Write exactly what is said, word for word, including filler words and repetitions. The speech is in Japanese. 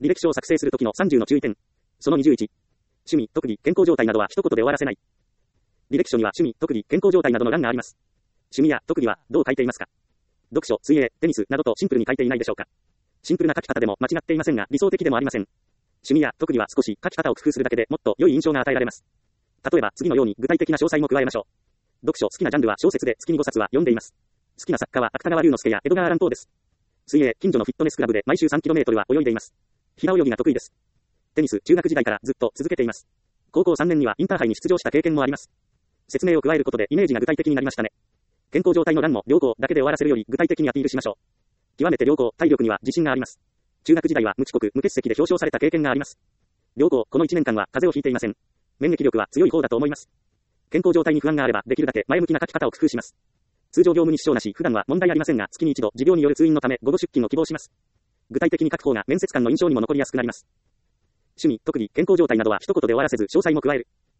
履歴書を作成するときのさんじゅうの注意点。そのにじゅういち。趣味、特技、健康状態などは一言で終わらせない。履歴書には趣味、特技、健康状態などの欄があります。趣味や特技はどう書いていますか？読書、水泳、テニスなどとシンプルに書いていないでしょうか？シンプルな書き方でも間違っていませんが理想的でもありません。趣味や特技は少し書き方を工夫するだけでもっと良い印象が与えられます。例えば次のように具体的な詳細も加えましょう。読書、好きなジャンルは小説で月にごさつは読んでいます。好きな作家は芥川龍之介や江戸川乱歩です。水泳、近所のフィットネスクラブで毎週 さんキロメートル は泳いでいます。平泳ぎが得意です。テニス、中学時代からずっと続けています。高校さんねんにはインターハイに出場した経験もあります。説明を加えることでイメージが具体的になりましたね。健康状態の欄も良好だけで終わらせるより具体的にアピールしましょう。極めて良好、体力には自信があります。中学時代は無遅刻、無欠席で表彰された経験があります。良好、このいちねんかんは風邪をひいていません。免疫力は強い方だと思います。健康状態に不安があればできるだけ前向きな書き方を工夫します。通常業務に支障なし、普段は問題ありませんが、月に一度持病による通院のため午後出勤を希望します。具体的に書く方が面接官の印象にも残りやすくなります。趣味、特技、健康状態などは一言で終わらせず詳細も加える。